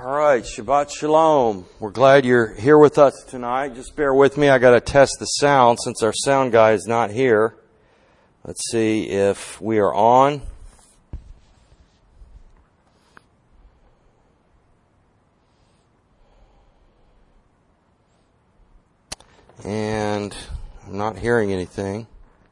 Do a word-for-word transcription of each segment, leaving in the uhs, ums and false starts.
All right, Shabbat Shalom. We're glad you're here with us tonight. Just bear with me. I got to test the sound since our sound guy is not here. Let's see if we are on. And I'm not hearing anything.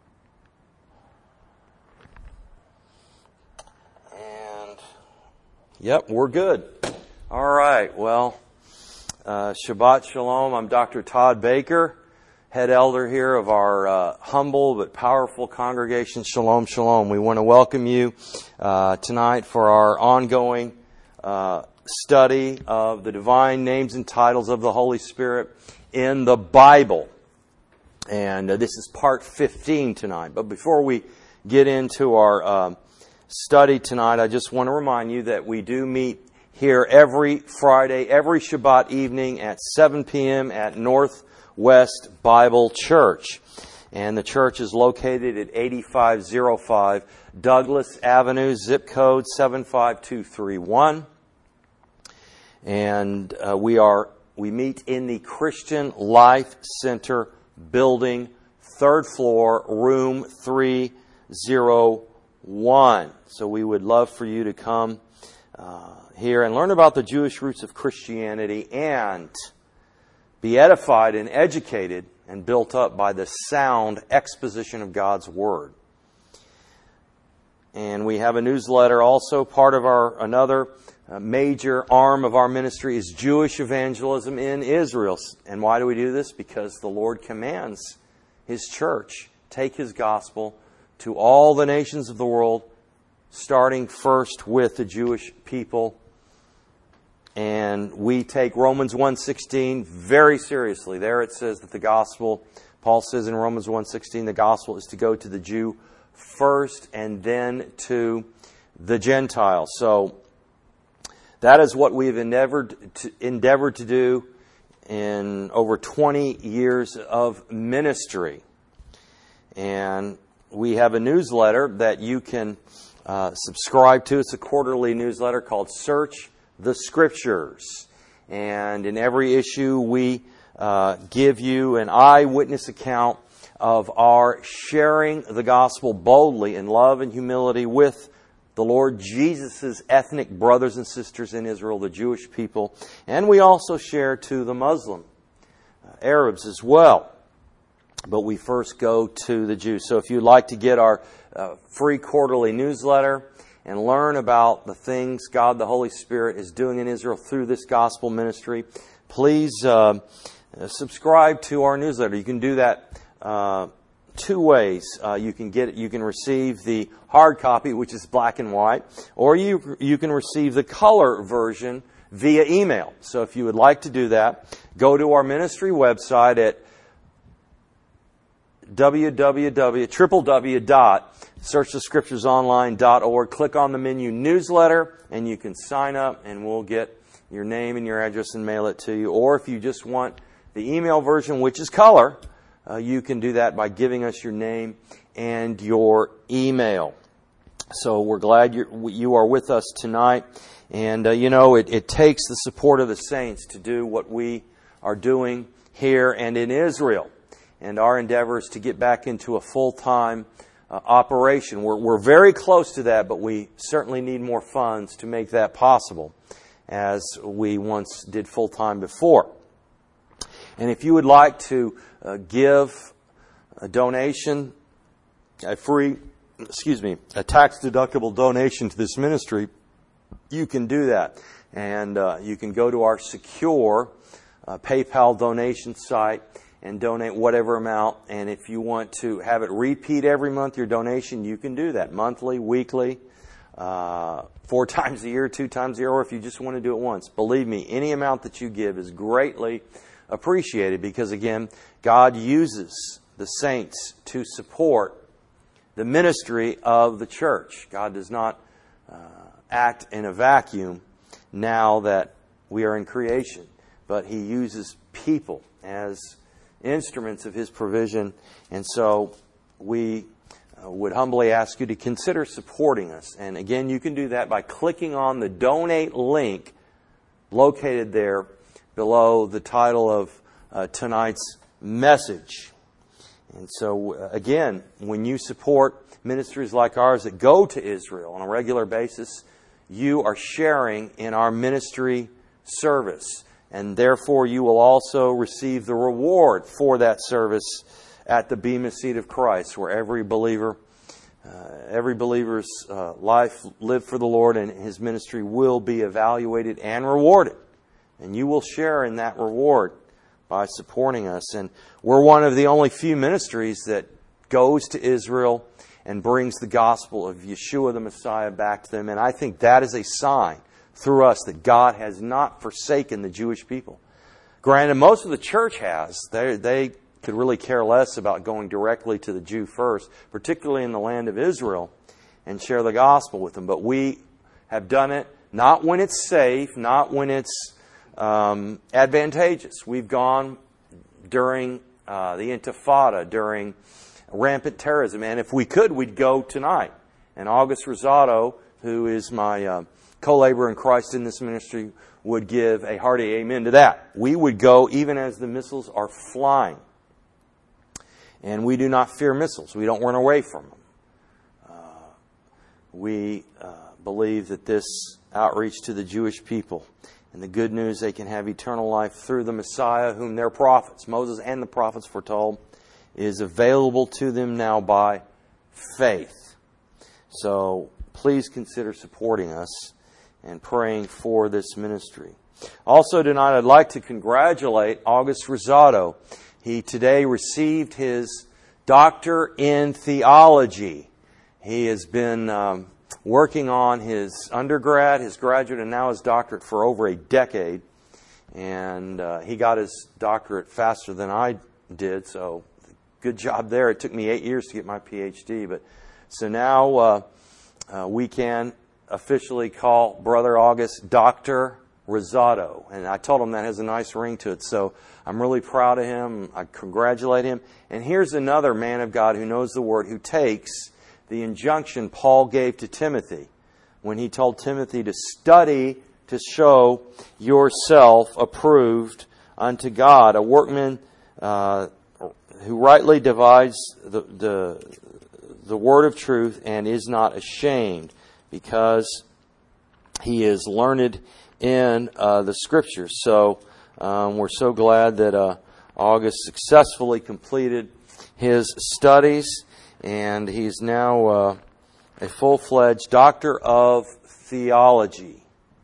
And yep, we're good. All right, well, uh, Shabbat Shalom. I'm Doctor Todd Baker, head elder here of our uh, humble but powerful congregation, Shalom Shalom. We want to welcome you uh, tonight for our ongoing uh, study of the divine names and titles of the Holy Spirit in the Bible. And uh, this is part fifteen tonight. But before we get into our uh, study tonight, I just want to remind you that we do meet here every Friday, every Shabbat evening at seven p.m. at Northwest Bible Church. And the church is located at eighty-five oh five Douglas Avenue, zip code seven five two three one. And uh, we are we meet in the Christian Life Center building, third floor, room three oh one. So we would love for you to come uh, here and learn about the Jewish roots of Christianity and be edified and educated and built up by the sound exposition of God's Word. And we have a newsletter also. Part of our another uh, major arm of our ministry is Jewish evangelism in Israel. And why do we do this? Because the Lord commands His church take His gospel to all the nations of the world, starting first with the Jewish people. And we take Romans one sixteen very seriously. There it says that the gospel, Paul says in Romans one sixteen, the gospel is to go to the Jew first and then to the Gentile. So that is what we've endeavored to, endeavored to do in over twenty years of ministry. And we have a newsletter that you can uh, subscribe to. It's a quarterly newsletter called Search the Scriptures. And in every issue we uh, give you an eyewitness account of our sharing the gospel boldly in love and humility with the Lord Jesus' ethnic brothers and sisters in Israel, the Jewish people. And we also share to the Muslim uh, Arabs as well. But we first go to the Jews. So if you'd like to get our uh, free quarterly newsletter and learn about the things God the Holy Spirit is doing in Israel through this gospel ministry, please uh, subscribe to our newsletter. You can do that uh, two ways. Uh, you can get you can receive the hard copy, which is black and white, or you you can receive the color version via email. So if you would like to do that, go to our ministry website at w w w dot search the scriptures online dot org. Click on the menu newsletter and you can sign up and we'll get your name and your address and mail it to you. Or if you just want the email version, which is color, uh, you can do that by giving us your name and your email. So we're glad you're, you are with us tonight. And, uh, you know, it, it takes the support of the saints to do what we are doing here and in Israel. And our endeavor is to get back into a full-time uh, operation. We're, we're very close to that, but we certainly need more funds to make that possible, as we once did full-time before. And if you would like to uh, give a donation, a free, excuse me, a tax-deductible donation to this ministry, you can do that. And uh, you can go to our secure uh, PayPal donation site and donate whatever amount. And if you want to have it repeat every month, your donation, you can do that. Monthly, weekly, uh, four times a year, two times a year, or if you just want to do it once. Believe me, any amount that you give is greatly appreciated because, again, God uses the saints to support the ministry of the church. God does not uh, act in a vacuum now that we are in creation, but He uses people as instruments of His provision. And so we uh, would humbly ask you to consider supporting us. And again, you can do that by clicking on the donate link located there below the title of uh, tonight's message. And so, uh, again, when you support ministries like ours that go to Israel on a regular basis, you are sharing in our ministry service. And therefore, you will also receive the reward for that service at the Bema Seat of Christ, where every believer, uh, every believer's uh, life lived for the Lord and his ministry will be evaluated and rewarded. And you will share in that reward by supporting us. And we're one of the only few ministries that goes to Israel and brings the gospel of Yeshua the Messiah back to them. And I think that is a sign through us that God has not forsaken the Jewish people. Granted, most of the church has. They, they could really care less about going directly to the Jew first, particularly in the land of Israel, and share the gospel with them. But we have done it not when it's safe, not when it's um, advantageous. We've gone during uh, the Intifada, during rampant terrorism. And if we could, we'd go tonight. And August Rosado, who is my uh, co-laborer in Christ in this ministry, would give a hearty amen to that. We would go even as the missiles are flying. And we do not fear missiles. We don't run away from them. Uh, we uh, believe that this outreach to the Jewish people and the good news they can have eternal life through the Messiah, whom their prophets, Moses and the prophets foretold, is available to them now by faith. So please consider supporting us and praying for this ministry. Also tonight, I'd like to congratulate August Rosado. He today received his doctor in theology. He has been um, working on his undergrad, his graduate, and now his doctorate for over a decade. And uh, he got his doctorate faster than I did, so good job there. It took me eight years to get my P H D. But so now uh, uh, we can officially call Brother August Doctor Rosado. And I told him that has a nice ring to it. So I'm really proud of him. I congratulate him. And here's another man of God who knows the Word, who takes the injunction Paul gave to Timothy when he told Timothy to study to show yourself approved unto God, a workman uh, who rightly divides the, the, the word of truth and is not ashamed, because he is learned in uh, the Scriptures. So um, we're so glad that uh, August successfully completed his studies, and he's now uh, a full-fledged doctor of theology.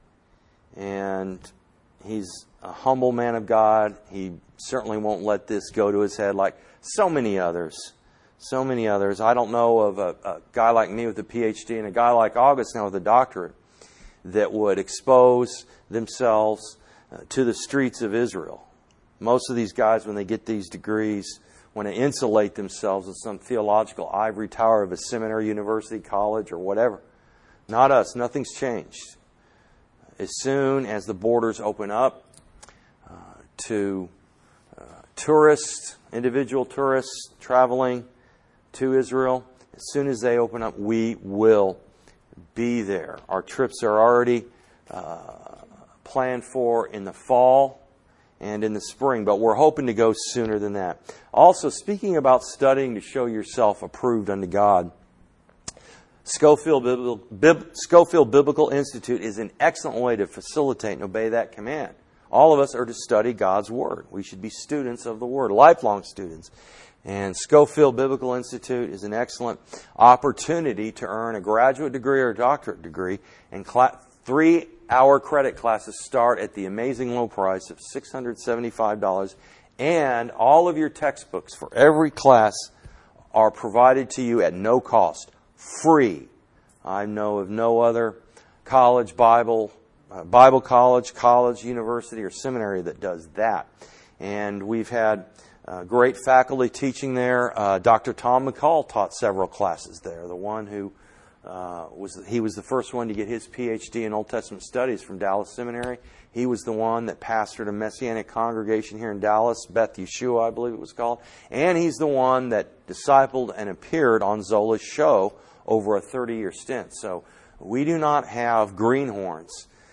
And he's a humble man of God. He certainly won't let this go to his head like so many others. So many others. I don't know of a, a guy like me with a P H D and a guy like August now with a doctorate that would expose themselves uh, to the streets of Israel. Most of these guys, when they get these degrees, want to insulate themselves with some theological ivory tower of a seminary, university, college, or whatever. Not us. Nothing's changed. As soon as the borders open up uh, to uh, tourists, individual tourists traveling to Israel, as soon as they open up, we will be there. Our trips are already uh, planned for in the fall and in the spring, but we're hoping to go sooner than that. Also, speaking about studying to show yourself approved unto God, Schofield Biblical, Bib, Schofield Biblical Institute is an excellent way to facilitate and obey that command. All of us are to study God's Word. We should be students of the Word, lifelong students. And Schofield Biblical Institute is an excellent opportunity to earn a graduate degree or a doctorate degree. And cl- three-hour credit classes start at the amazing low price of six hundred seventy-five dollars. And all of your textbooks for every class are provided to you at no cost. Free. I know of no other college, Bible, uh, Bible college, college, university, or seminary that does that. And we've had uh, great faculty teaching there. Uh, Doctor Tom McCall taught several classes there. The one who uh, was he was the first one to get his P H D in Old Testament studies from Dallas Seminary. He was the one that pastored a Messianic congregation here in Dallas, Beth Yeshua, I believe it was called. And he's the one that discipled and appeared on Zola's show over a thirty-year stint. So we do not have greenhorns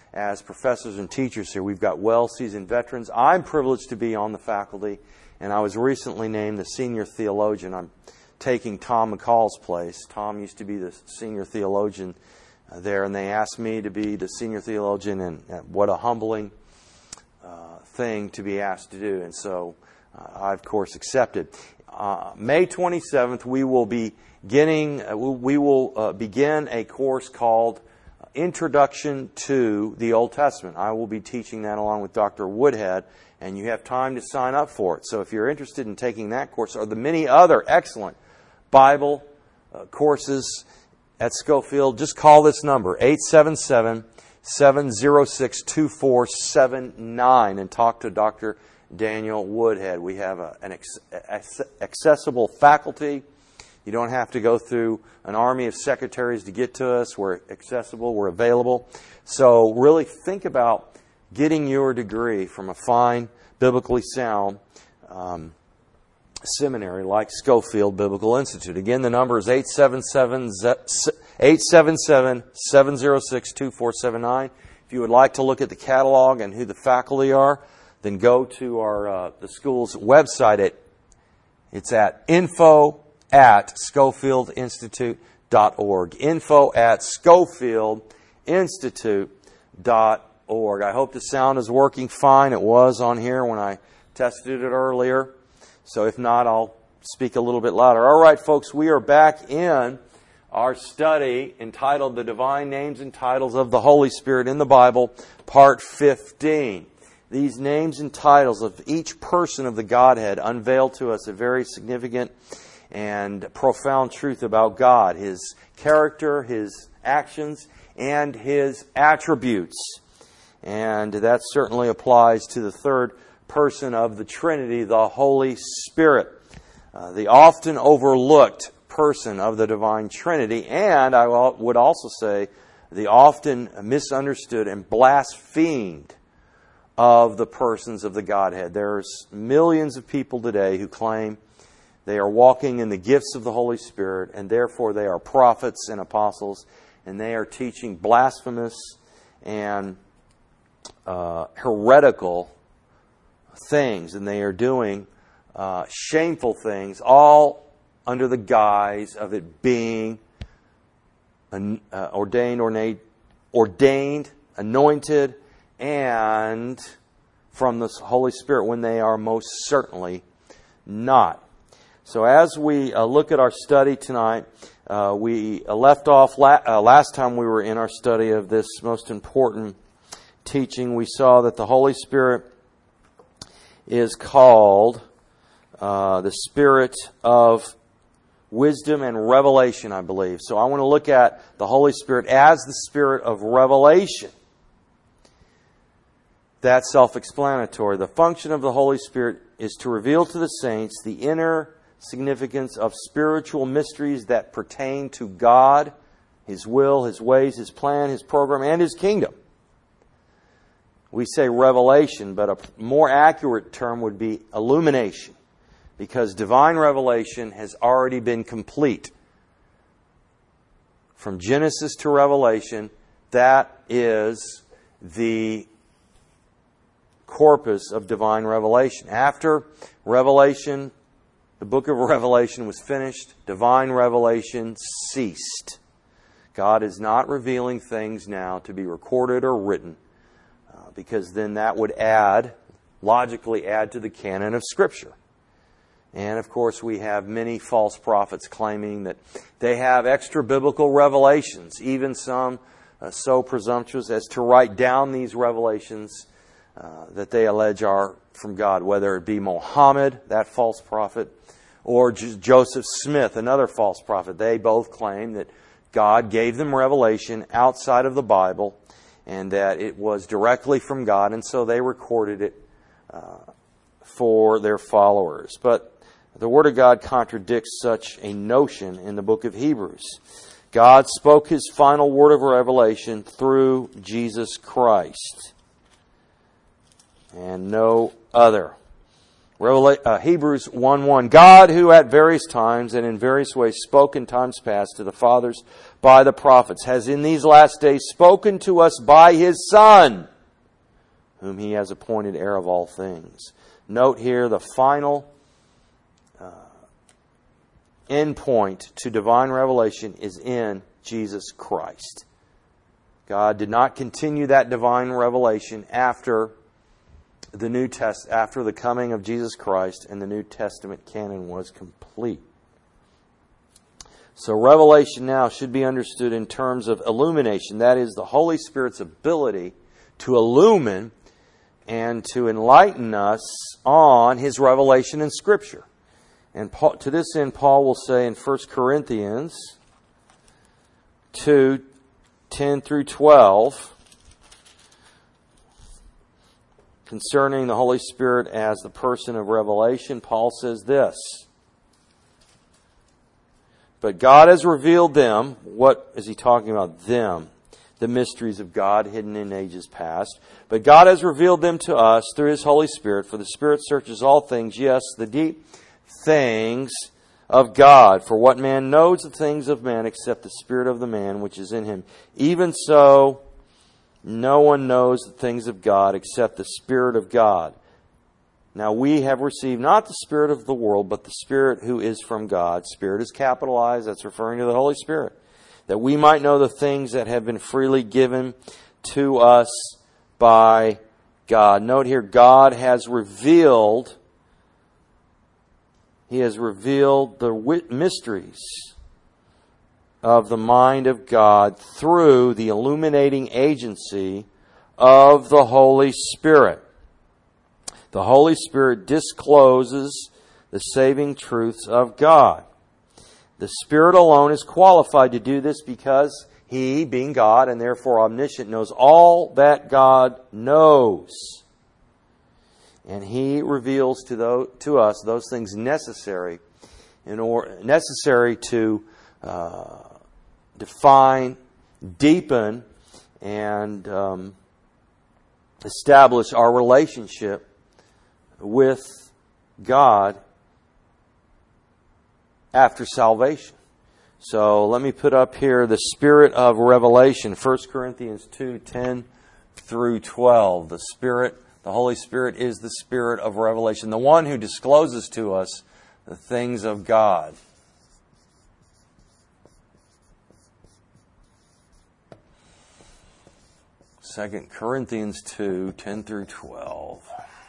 as professors and teachers here. We've got well-seasoned veterans. I'm privileged to be on the faculty, and I was recently named the senior theologian. I'm taking Tom McCall's place. Tom used to be the senior theologian uh, there, and they asked me to be the senior theologian, and uh, what a humbling uh, thing to be asked to do. And so uh, I, of course, accepted. Uh, May twenty-seventh, we will be getting, uh, we will uh, begin a course called Introduction to the Old Testament. I will be teaching that along with Doctor Woodhead, and you have time to sign up for it. So if you're interested in taking that course, or the many other excellent Bible uh, courses at Scofield, just call this number, eight seven seven, seven zero six, two four seven nine, and talk to Doctor Daniel Woodhead. We have a, an ex- accessible faculty. You don't have to go through an army of secretaries to get to us. We're accessible. We're available. So really think about getting your degree from a fine, biblically sound um, seminary like Scofield Biblical Institute. Again, the number is eight seven seven, seven zero six, two four seven nine. If you would like to look at the catalog and who the faculty are, then go to our uh, the school's website. At, it's at info at Scofield Institute dot org. Info at Scofield Institute dot org. I hope the sound is working fine. It was on here when I tested it earlier. So if not, I'll speak a little bit louder. All right, folks, we are back in our study entitled The Divine Names and Titles of the Holy Spirit in the Bible, Part fifteen. These names and titles of each person of the Godhead unveil to us a very significant and profound truth about God, His character, His actions, and His attributes. And that certainly applies to the third person of the Trinity, the Holy Spirit, uh, the often overlooked person of the divine Trinity, and I would also say the often misunderstood and blasphemed of the persons of the Godhead. There's millions of people today who claim they are walking in the gifts of the Holy Spirit, and therefore they are prophets and apostles, and they are teaching blasphemous and uh, heretical things, and they are doing uh, shameful things, all under the guise of it being an, uh, ordained, ornate, ordained, anointed, and from the Holy Spirit, when they are most certainly not. So as we uh, look at our study tonight, uh, we uh, left off la- uh, last time we were in our study of this most important teaching. We saw that the Holy Spirit is called uh, the Spirit of wisdom and revelation, I believe. So I want to look at the Holy Spirit as the Spirit of revelation. That's self-explanatory. The function of the Holy Spirit is to reveal to the saints the inner significance of spiritual mysteries that pertain to God, His will, His ways, His plan, His program, and His kingdom. We say revelation, but a more accurate term would be illumination, because divine revelation has already been complete. From Genesis to Revelation, that is the corpus of divine revelation. After Revelation, the book of Revelation was finished, divine revelation ceased. God is not revealing things now to be recorded or written, uh, because then that would add, logically add to the canon of Scripture. And of course we have many false prophets claiming that they have extra biblical revelations, even some uh, so presumptuous as to write down these revelations uh, that they allege are from God, whether it be Muhammad, that false prophet, or J- Joseph Smith, another false prophet. They both claim that God gave them revelation outside of the Bible and that it was directly from God, and so they recorded it uh, for their followers. But the Word of God contradicts such a notion in the book of Hebrews. God spoke His final word of revelation through Jesus Christ, and no other. Revela- uh, Hebrews one one. God, who at various times and in various ways spoke in times past to the fathers by the prophets, has in these last days spoken to us by His Son, whom He has appointed heir of all things. Note here the final uh, end point to divine revelation is in Jesus Christ. God did not continue that divine revelation after the New Test after the coming of Jesus Christ and the New Testament canon was complete. So revelation now should be understood in terms of illumination. That is, the Holy Spirit's ability to illumine and to enlighten us on His revelation in Scripture. And Paul, to this end, Paul will say in First Corinthians two, ten through twelve, concerning the Holy Spirit as the person of revelation, Paul says this: but God has revealed them. What is he talking about? Them. The mysteries of God hidden in ages past. But God has revealed them to us through His Holy Spirit. For the Spirit searches all things, yes, the deep things of God. For what man knows the things of man except the spirit of the man which is in him? Even so, no one knows the things of God except the Spirit of God. Now we have received not the spirit of the world, but the Spirit who is from God. Spirit is capitalized. That's referring to the Holy Spirit. That we might know the things that have been freely given to us by God. Note here, God has revealed, He has revealed the mysteries of the mind of God through the illuminating agency of the Holy Spirit. The Holy Spirit discloses the saving truths of God. The Spirit alone is qualified to do this because He, being God and therefore omniscient, knows all that God knows. And He reveals to, those, to us those things necessary in or, necessary to uh, define, deepen, and um, establish our relationship with God after salvation. So let me put up here the Spirit of revelation, First Corinthians two, ten through twelve. The Spirit, the Holy Spirit is the Spirit of revelation, the one who discloses to us the things of God. Second Corinthians two, ten through twelve.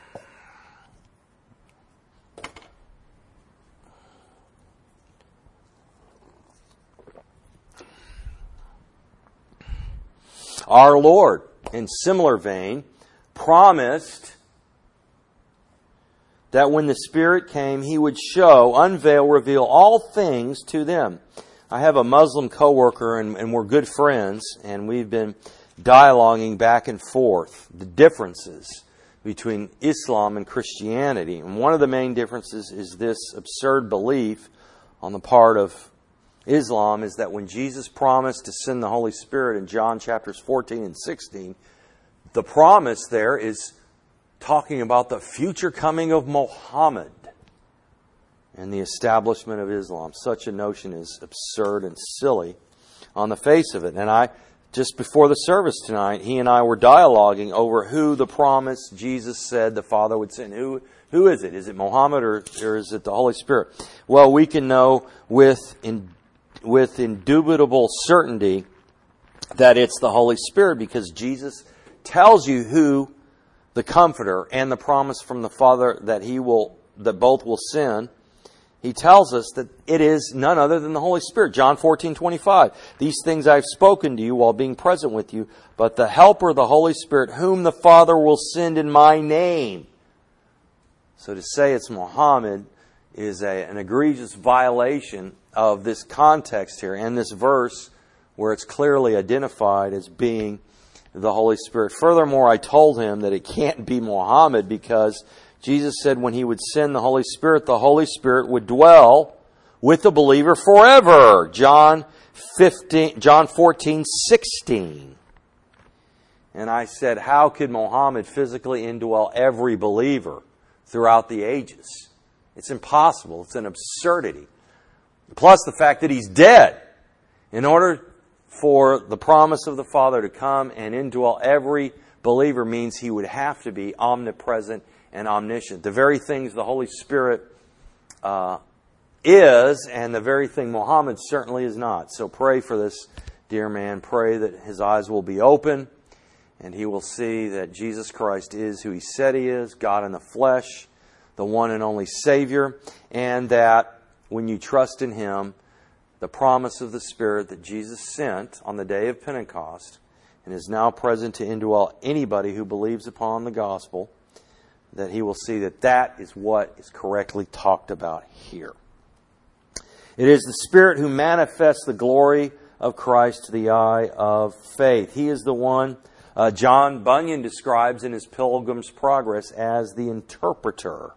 Our Lord, in similar vein, promised that when the Spirit came, He would show, unveil, reveal all things to them. I have a Muslim coworker, and, and we're good friends, and we've been dialoguing back and forth the differences between Islam and Christianity. And one of the main differences is this absurd belief on the part of Islam is that when Jesus promised to send the Holy Spirit in John chapters fourteen and sixteen, the promise there is talking about the future coming of Muhammad and the establishment of Islam. Such a notion is absurd and silly on the face of it. And I, just before the service tonight, he and I were dialoguing over who the promise Jesus said the Father would send. Who, who is it? Is it Muhammad or, or is it the Holy Spirit? Well, we can know with in, with indubitable certainty that it's the Holy Spirit, because Jesus tells you who the Comforter and the promise from the Father that He will, that both will send. He tells us that it is none other than the Holy Spirit. John fourteen twenty-five. These things I have spoken to you while being present with you, but the Helper, the Holy Spirit, whom the Father will send in my name. So to say it's Muhammad is a, an egregious violation of this context here and this verse where it's clearly identified as being the Holy Spirit. Furthermore, I told him that it can't be Muhammad because Jesus said when He would send the Holy Spirit, the Holy Spirit would dwell with the believer forever. John fifteen, John fourteen, sixteen. And I said, how could Muhammad physically indwell every believer throughout the ages. It's impossible. It's an absurdity. Plus the fact that He's dead. In order for the promise of the Father to come and indwell every believer means He would have to be omnipresent and omniscient. The very things the Holy Spirit uh, is, and the very thing Muhammad certainly is not. So pray for this dear man. Pray that his eyes will be open and he will see that Jesus Christ is who He said He is, God in the flesh, the one and only Savior, and that when you trust in Him, the promise of the Spirit that Jesus sent on the day of Pentecost and is now present to indwell anybody who believes upon the gospel, that he will see that that is what is correctly talked about here. It is the Spirit who manifests the glory of Christ to the eye of faith. He is the one uh, John Bunyan describes in his Pilgrim's Progress as the interpreter.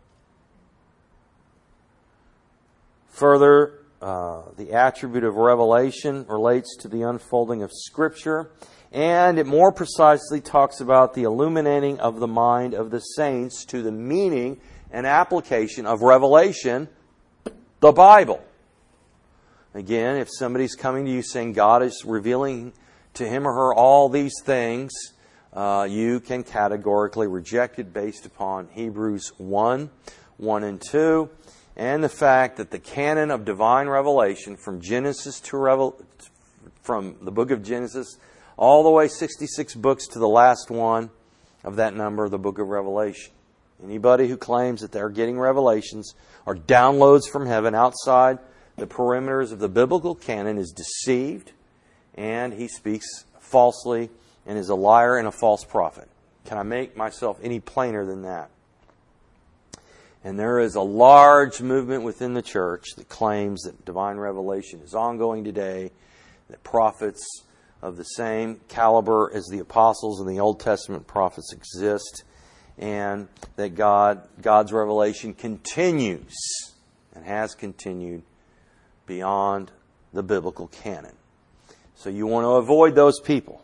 Further, uh, the attribute of revelation relates to the unfolding of Scripture, and it more precisely talks about the illuminating of the mind of the saints to the meaning and application of revelation, the Bible. Again, if somebody's coming to you saying God is revealing to him or her all these things, uh, you can categorically reject it based upon Hebrews one, one and two, and the fact that the canon of divine revelation from Genesis to Revel- from the book of Genesis all the way sixty-six books to the last one of that number, the book of Revelation. Anybody who claims that they're getting revelations or downloads from heaven outside the perimeters of the biblical canon is deceived, and he speaks falsely and is a liar and a false prophet. Can I make myself any plainer than that? And there is a large movement within the church that claims that divine revelation is ongoing today, that prophets of the same caliber as the apostles and the Old Testament prophets exist, and that God, God's revelation continues and has continued beyond the biblical canon. So you want to avoid those people.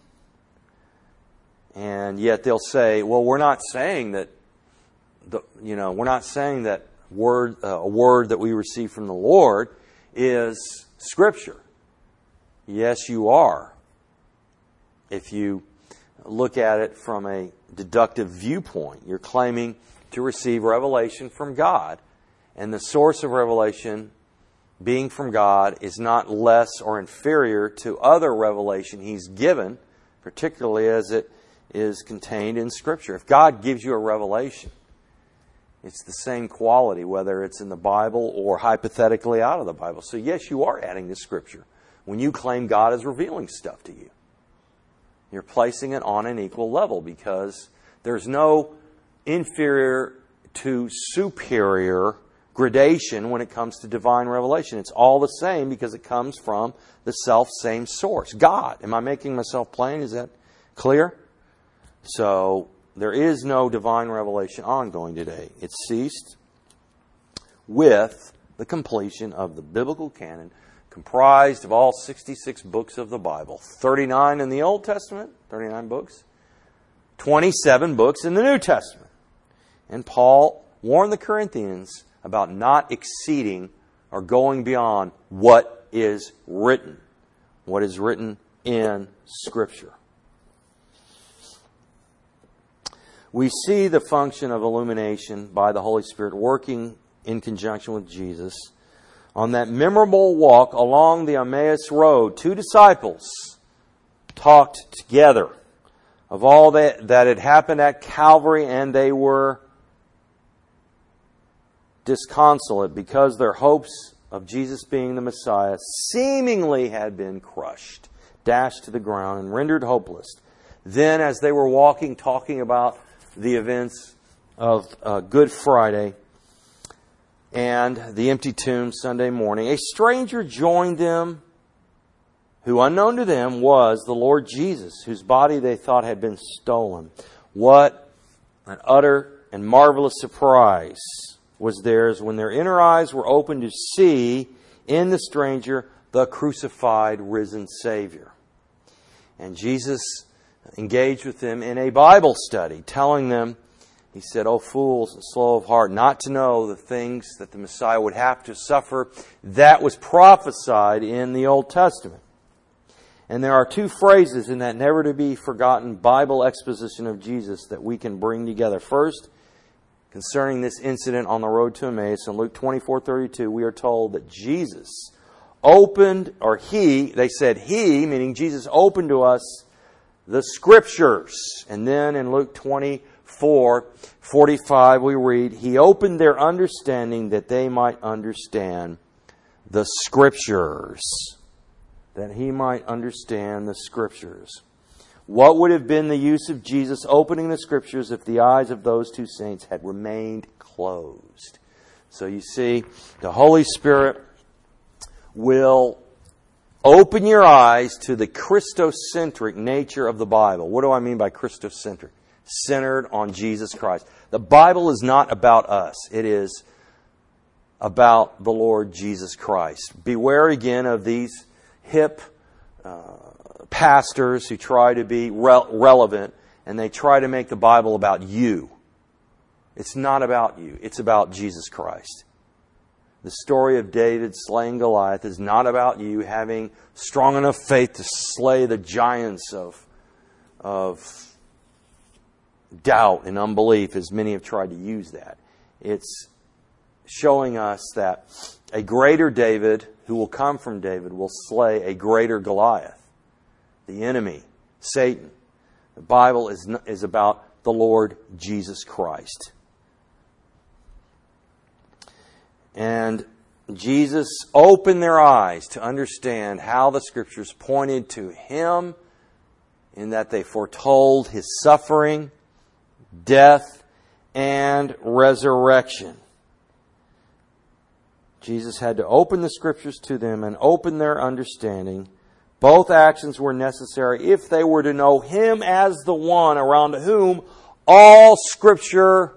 And yet they'll say, well, we're not saying that The, you know, we're not saying that word uh, a word that we receive from the Lord is Scripture. Yes, you are. If you look at it from a deductive viewpoint, you're claiming to receive revelation from God. And the source of revelation, being from God, is not less or inferior to other revelation He's given, particularly as it is contained in Scripture. If God gives you a revelation, it's the same quality, whether it's in the Bible or hypothetically out of the Bible. So yes, you are adding to Scripture when you claim God is revealing stuff to you. You're placing it on an equal level because there's no inferior to superior gradation when it comes to divine revelation. It's all the same because it comes from the self-same source, God. Am I making myself plain? Is that clear? So there is no divine revelation ongoing today. It ceased with the completion of the biblical canon, comprised of all sixty-six books of the Bible. thirty-nine in the Old Testament, thirty-nine books. twenty-seven books in the New Testament. And Paul warned the Corinthians about not exceeding or going beyond what is written. What is written in Scripture. We see the function of illumination by the Holy Spirit working in conjunction with Jesus. On that memorable walk along the Emmaus Road, two disciples talked together of all that, that had happened at Calvary, and they were disconsolate because their hopes of Jesus being the Messiah seemingly had been crushed, dashed to the ground, and rendered hopeless. Then, as they were walking, talking about the events of uh, Good Friday and the empty tomb Sunday morning, a stranger joined them who, unknown to them, was the Lord Jesus, whose body they thought had been stolen. What an utter and marvelous surprise was theirs when their inner eyes were opened to see in the stranger the crucified, risen Savior. And Jesus engaged with them in a Bible study, telling them He said, "O fools and slow of heart, not to know the things that the Messiah would have to suffer." That was prophesied in the Old Testament. And there are two phrases in that never to be forgotten Bible exposition of Jesus that we can bring together. First, concerning this incident on the road to Emmaus, in Luke twenty-four thirty-two, we are told that Jesus opened, or He, they said He, meaning Jesus, opened to us the Scriptures. And then in Luke twenty-four forty-five we read, He opened their understanding that they might understand the Scriptures. That He might understand the Scriptures. What would have been the use of Jesus opening the Scriptures if the eyes of those two saints had remained closed? So you see, the Holy Spirit will open your eyes to the Christocentric nature of the Bible. What do I mean by Christocentric? Centered on Jesus Christ. The Bible is not about us. It is about the Lord Jesus Christ. Beware again of these hip uh, pastors who try to be re- relevant, and they try to make the Bible about you. It's not about you. It's about Jesus Christ. The story of David slaying Goliath is not about you having strong enough faith to slay the giants of, of doubt and unbelief, as many have tried to use that. It's showing us that a greater David, who will come from David, will slay a greater Goliath, the enemy, Satan. The Bible is, is about the Lord Jesus Christ. And Jesus opened their eyes to understand how the Scriptures pointed to Him, in that they foretold His suffering, death, and resurrection. Jesus had to open the Scriptures to them and open their understanding. Both actions were necessary if they were to know Him as the one around whom all Scripture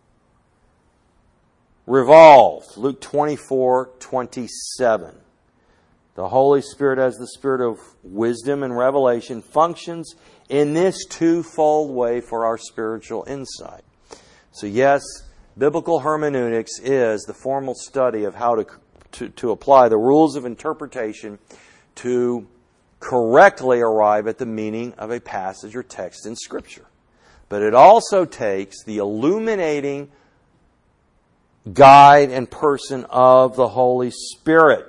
revolved. Luke twenty-four twenty-seven. The Holy Spirit, as the Spirit of wisdom and revelation, functions in this twofold way for our spiritual insight. So yes, biblical hermeneutics is the formal study of how to, to, to apply the rules of interpretation to correctly arrive at the meaning of a passage or text in Scripture. But it also takes the illuminating guide and person of the Holy Spirit.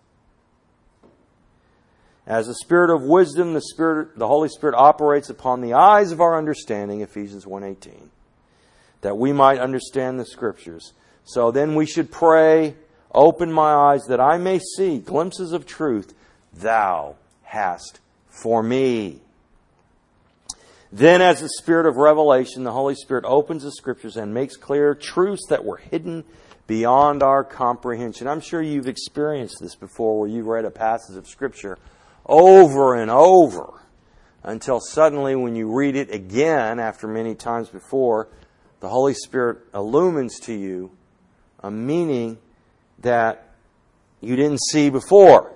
As the Spirit of wisdom, the Spirit, the Holy Spirit operates upon the eyes of our understanding, Ephesians one eighteen, that we might understand the Scriptures. So then we should pray, open my eyes that I may see glimpses of truth Thou hast for me. Then as the Spirit of revelation, the Holy Spirit opens the Scriptures and makes clear truths that were hidden beyond our comprehension. I'm sure you've experienced this before, where you've read a passage of Scripture over and over until suddenly when you read it again after many times before, the Holy Spirit illumines to you a meaning that you didn't see before.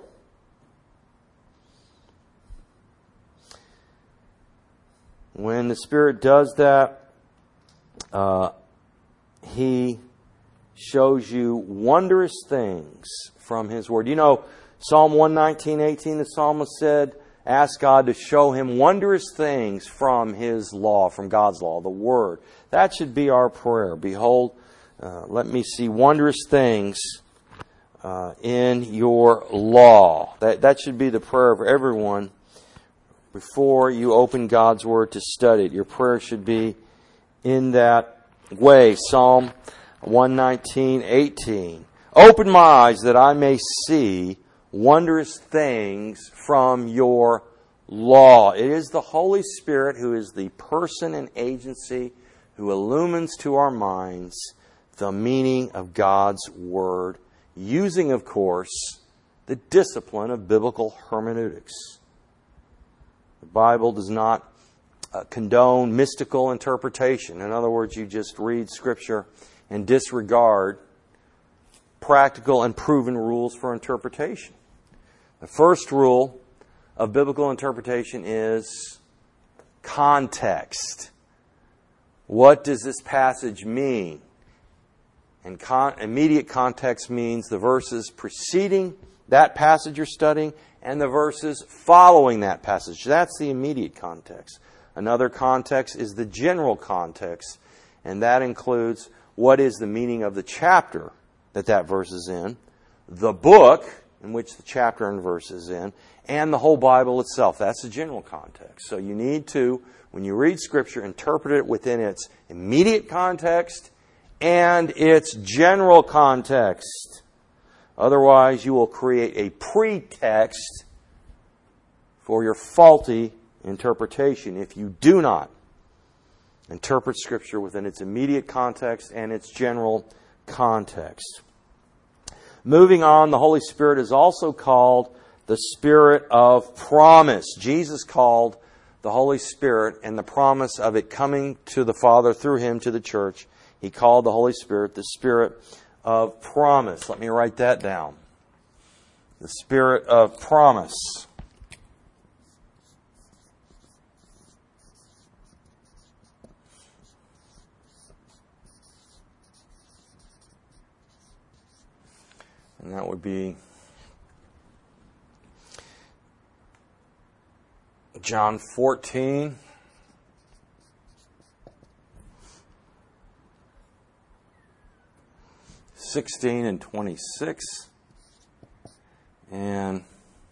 When the Spirit does that, uh, He shows you wondrous things from His Word. You know, Psalm one nineteen, eighteen, the psalmist said, ask God to show him wondrous things from His law, from God's law, the Word. That should be our prayer. Behold, uh, let me see wondrous things uh, in your law. That, that should be the prayer of everyone before you open God's Word to study it. Your prayer should be in that way. Psalm one nineteen, eighteen. Open my eyes that I may see wondrous things from your law. It is the Holy Spirit who is the person and agency who illumines to our minds the meaning of God's Word, using, of course, the discipline of biblical hermeneutics. The Bible does not uh, condone mystical interpretation. In other words, you just read Scripture and disregard practical and proven rules for interpretation. The first rule of biblical interpretation is context. What does this passage mean? And con- immediate context means the verses preceding that passage you're studying and the verses following that passage. That's the immediate context. Another context is the general context, and that includes what is the meaning of the chapter that that verse is in, the book in which the chapter and verse is in, and the whole Bible itself. That's the general context. So you need to, when you read Scripture, interpret it within its immediate context and its general context. Otherwise, you will create a pretext for your faulty interpretation if you do not interpret Scripture within its immediate context and its general context. Moving on, the Holy Spirit is also called the Spirit of promise. Jesus called the Holy Spirit and the promise of it coming to the Father through Him to the church. He called the Holy Spirit the Spirit of promise. Let me write that down. The Spirit of promise. And that would be John fourteen. sixteen and twenty-six. And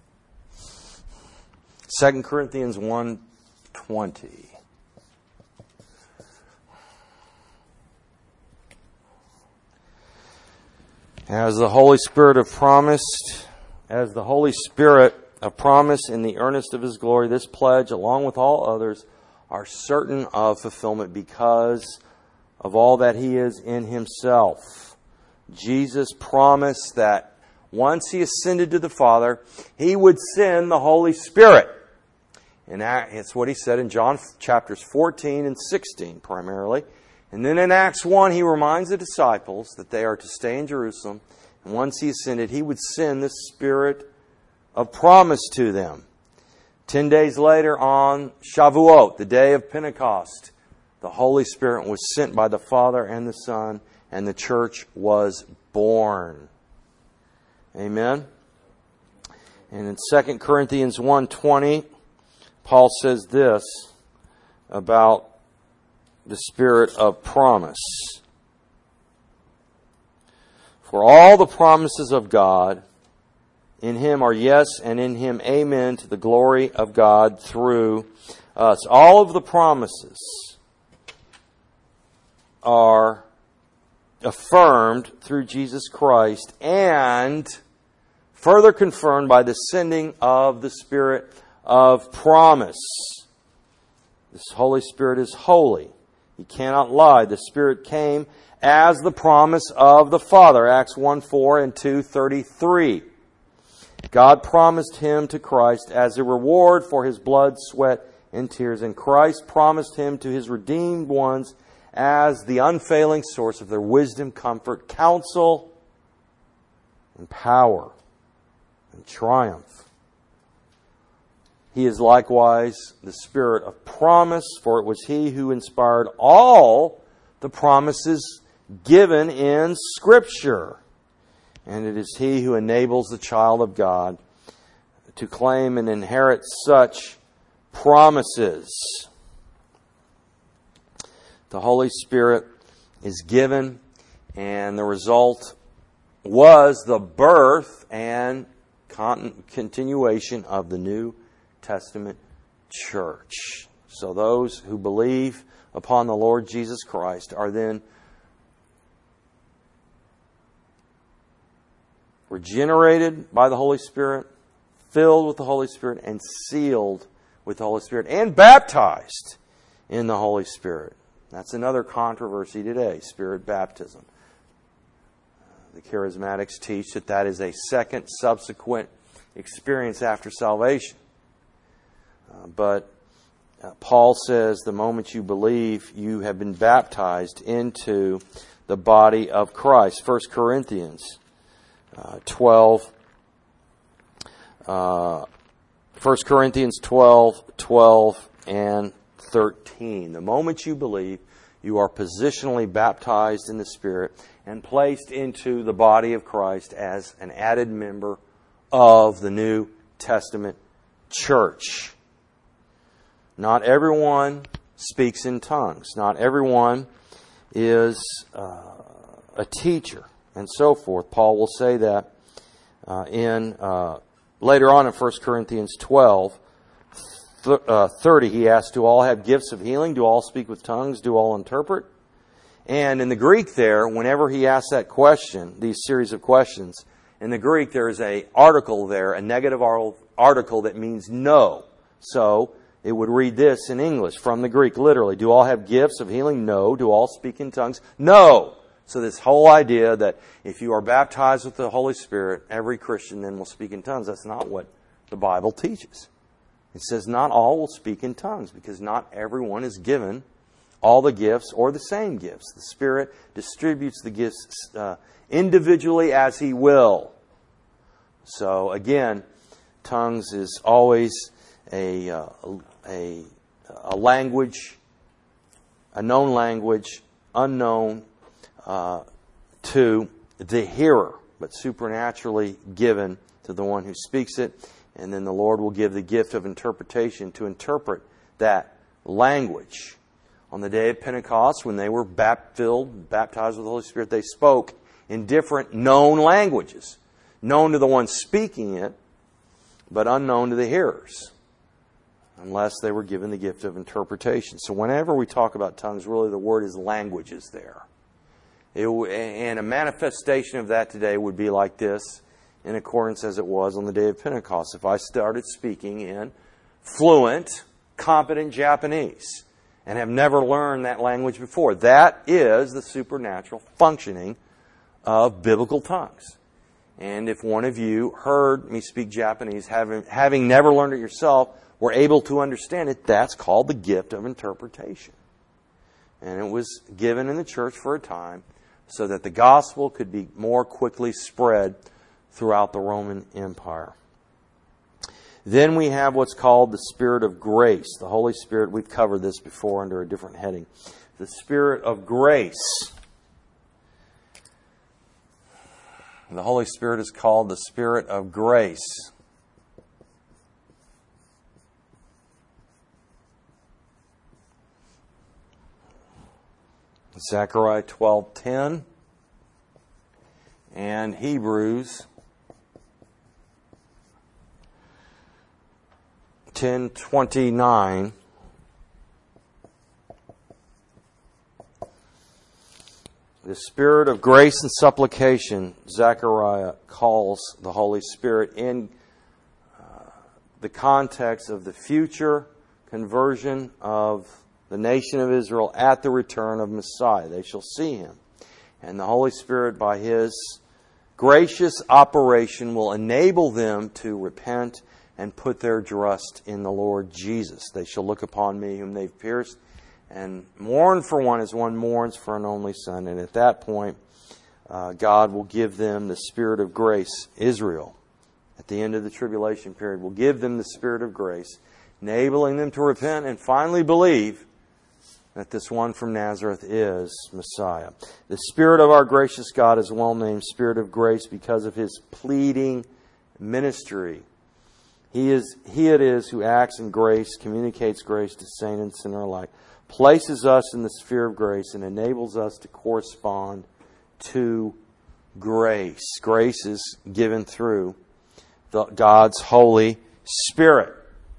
Second Corinthians one twenty. As the Holy Spirit of promise, as the Holy Spirit of promise in the earnest of His glory, this pledge, along with all others, are certain of fulfillment because of all that He is in Himself. Jesus promised that once He ascended to the Father, He would send the Holy Spirit. And it's what He said in John chapters fourteen and sixteen primarily. And then in Acts one, He reminds the disciples that they are to stay in Jerusalem. And once He ascended, He would send the Spirit of promise to them. Ten days later on Shavuot, the day of Pentecost, the Holy Spirit was sent by the Father and the Son, and the church was born. Amen? And in Second Corinthians one twenty, Paul says this about the Spirit of promise. For all the promises of God in Him are yes, and in Him amen, to the glory of God through us. All of the promises are affirmed through Jesus Christ and further confirmed by the sending of the Spirit of promise. This Holy Spirit is holy. He cannot lie. The Spirit came as the promise of the Father. Acts one four and two thirty-three. God promised Him to Christ as a reward for His blood, sweat, and tears. And Christ promised Him to His redeemed ones as the unfailing source of their wisdom, comfort, counsel, and power, and triumph. He is likewise the Spirit of promise, for it was He who inspired all the promises given in Scripture. And it is He who enables the child of God to claim and inherit such promises. The Holy Spirit is given, and the result was the birth and continuation of the New Testament church. So those who believe upon the Lord Jesus Christ are then regenerated by the Holy Spirit, filled with the Holy Spirit, and sealed with the Holy Spirit, and baptized in the Holy Spirit. That's another controversy today, Spirit baptism. The Charismatics teach that that is a second subsequent experience after salvation. Uh, but uh, Paul says the moment you believe, you have been baptized into the body of Christ. First Corinthians uh, twelve. Uh, First Corinthians twelve, twelve, and thirteen. The moment you believe, You are positionally baptized in the Spirit and placed into the body of Christ as an added member of the New Testament church. Not everyone speaks in tongues. Not everyone is uh, a teacher, and so forth. Paul will say that uh, in uh, later on in First Corinthians twelve, th- uh, thirty. He asks, "Do all have gifts of healing? Do all speak with tongues? Do all interpret?" And in the Greek there, whenever he asks that question, these series of questions, in the Greek there is a article there, a negative article that means no. So it would read this in English from the Greek, literally. Do all have gifts of healing? No. Do all speak in tongues? No. So this whole idea that if you are baptized with the Holy Spirit, every Christian then will speak in tongues, that's not what the Bible teaches. It says not all will speak in tongues, because not everyone is given all the gifts or the same gifts. The Spirit distributes the gifts uh, individually as He will. So again, tongues is always a, uh, a, a language, a known language, unknown uh, to the hearer, but supernaturally given to the one who speaks it. And then the Lord will give the gift of interpretation to interpret that language. On the day of Pentecost, when they were filled, baptized with the Holy Spirit, they spoke in different known languages. Known to the one speaking it, but unknown to the hearers, unless they were given the gift of interpretation. So whenever we talk about tongues, really the word is languages there. It, and a manifestation of that today would be like this, in accordance as it was on the day of Pentecost. If I started speaking in fluent, competent Japanese, and have never learned that language before, that is the supernatural functioning of biblical tongues. And if one of you heard me speak Japanese, having, having never learned it yourself, were able to understand it, that's called the gift of interpretation. And it was given in the church for a time so that the gospel could be more quickly spread throughout the Roman Empire. Then we have what's called the Spirit of grace. The Holy Spirit, we've covered this before under a different heading. The Spirit of grace. The Holy Spirit is called the Spirit of grace. Zechariah twelve ten and Hebrews ten twenty-nine. The Spirit of grace and supplication, Zechariah calls the Holy Spirit in uh, the context of the future conversion of the nation of Israel at the return of Messiah. They shall see Him. And the Holy Spirit, by His gracious operation, will enable them to repent and put their trust in the Lord Jesus. They shall look upon me whom they've pierced, and mourn for one as one mourns for an only son. And at that point, uh, God will give them the Spirit of grace. Israel, at the end of the tribulation period, will give them the Spirit of grace, enabling them to repent and finally believe that this one from Nazareth is Messiah. The Spirit of our gracious God is well named Spirit of grace because of His pleading ministry. He is He it is who acts in grace, communicates grace to saint and sinner alike, places us in the sphere of grace, and enables us to correspond to grace. Grace is given through the, God's Holy Spirit.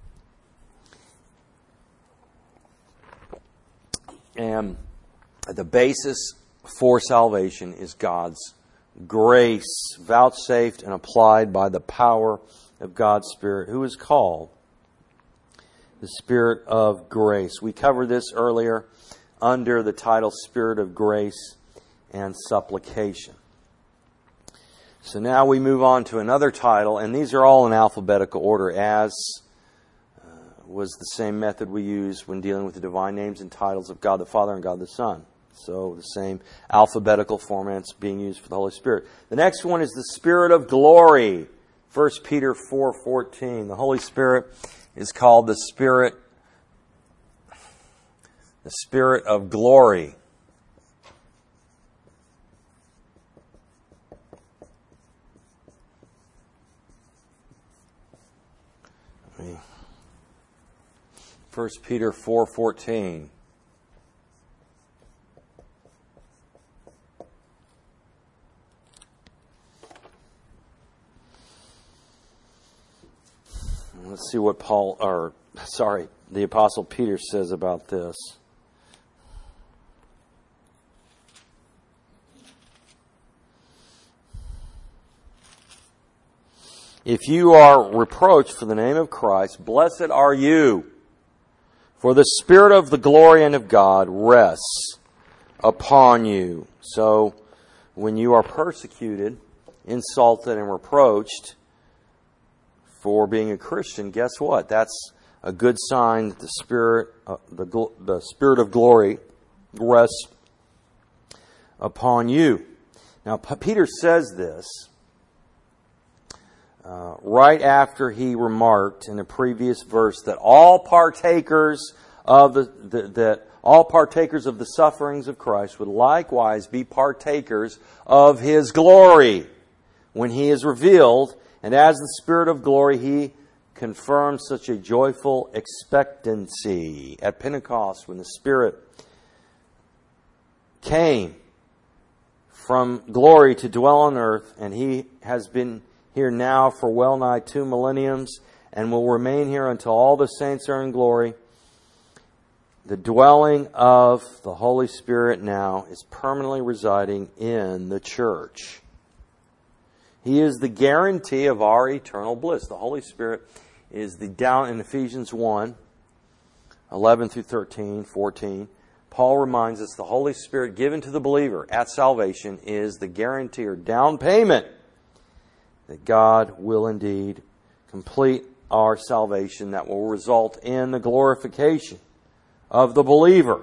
And the basis for salvation is God's grace, vouchsafed and applied by the power of God's Spirit, who is called the Spirit of grace. We covered this earlier under the title Spirit of grace and supplication. So now we move on to another title, and these are all in alphabetical order, as uh, was the same method we used when dealing with the divine names and titles of God the Father and God the Son. So the same alphabetical format's being used for the Holy Spirit. The next one is the Spirit of glory. First Peter four fourteen. The Holy Spirit is called the Spirit, the Spirit of glory. First Peter four fourteen. Let's see what Paul, or sorry, the Apostle Peter says about this. If you are reproached for the name of Christ, blessed are you, for the Spirit of the glory and of God rests upon you. So, when you are persecuted, insulted, and reproached for being a Christian, guess what? That's a good sign that the Spirit, uh, the, the Spirit of glory rests upon you. Now, Peter says this uh, right after he remarked in a previous verse that all partakers of the, the that all partakers of the sufferings of Christ would likewise be partakers of His glory when He is revealed. And as the Spirit of glory, He confirms such a joyful expectancy. At Pentecost, when the Spirit came from glory to dwell on earth, and He has been here now for well nigh two millenniums, and will remain here until all the saints are in glory, the dwelling of the Holy Spirit now is permanently residing in the church. He is the guarantee of our eternal bliss. The Holy Spirit is the down in Ephesians one, eleven through thirteen, fourteen. Paul reminds us the Holy Spirit given to the believer at salvation is the guarantee or down payment that God will indeed complete our salvation that will result in the glorification of the believer.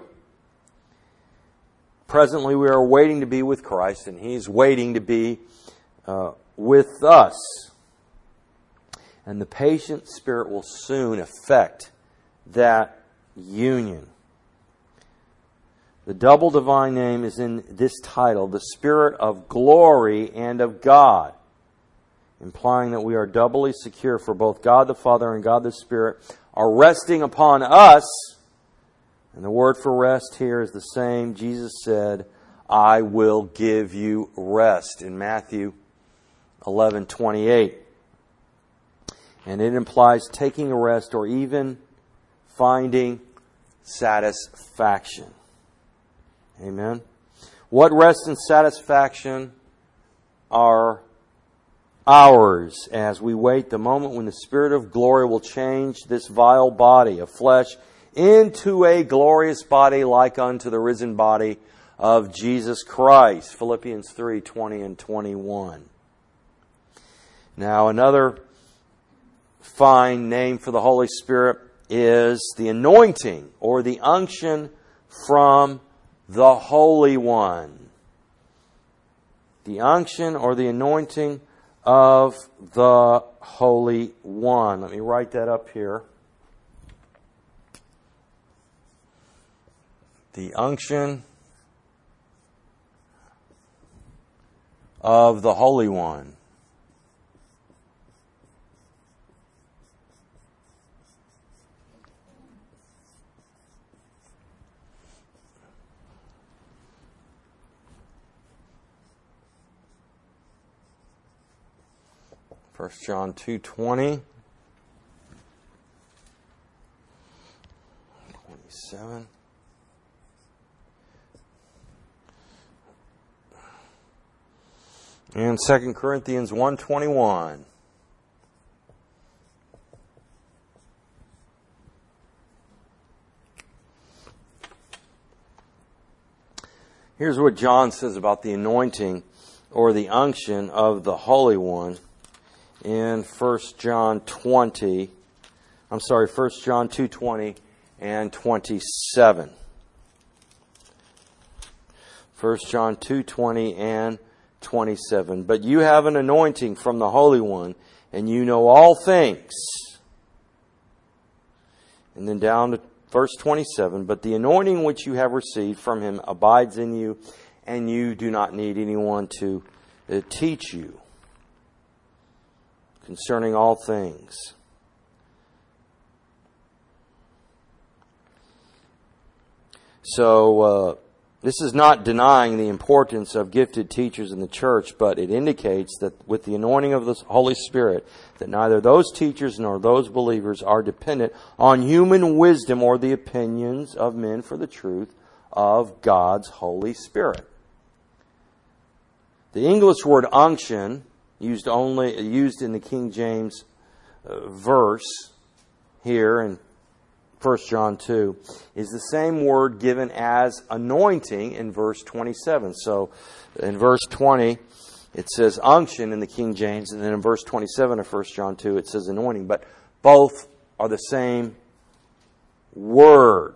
Presently we are waiting to be with Christ, and He's waiting to be uh, with us. And the patient Spirit will soon effect that union. The double divine name is in this title, the Spirit of glory and of God, implying that we are doubly secure, for both God the Father and God the Spirit are resting upon us. And the word for rest here is the same. Jesus said, I will give you rest, in Matthew eleven twenty-eight. And it implies taking a rest or even finding satisfaction. Amen. What rest and satisfaction are ours as we wait the moment when the Spirit of glory will change this vile body of flesh into a glorious body like unto the risen body of Jesus Christ. Philippians three twenty and twenty-one. Now, another fine name for the Holy Spirit is the anointing or the unction from the Holy One. The unction or the anointing of the Holy One. Let me write that up here. The unction of the Holy One. First John two twenty, twenty-seven. And Second Corinthians one twenty-one. Here's what John says about the anointing or the unction of the Holy One in First John twenty. I'm sorry, First John two twenty and twenty-seven. First John two twenty and twenty-seven. But you have an anointing from the Holy One, and you know all things. And then down to verse twenty-seven, but the anointing which you have received from him abides in you, and you do not need anyone to uh, teach you concerning all things. So, uh, this is not denying the importance of gifted teachers in the church, but it indicates that with the anointing of the Holy Spirit, that neither those teachers nor those believers are dependent on human wisdom or the opinions of men for the truth of God's Holy Spirit. The English word unction, used only used in the King James uh, verse here in First John two, is the same word given as anointing in verse twenty-seven. So in verse twenty, it says unction in the King James, and then in verse twenty-seven of First John two, it says anointing. But both are the same word.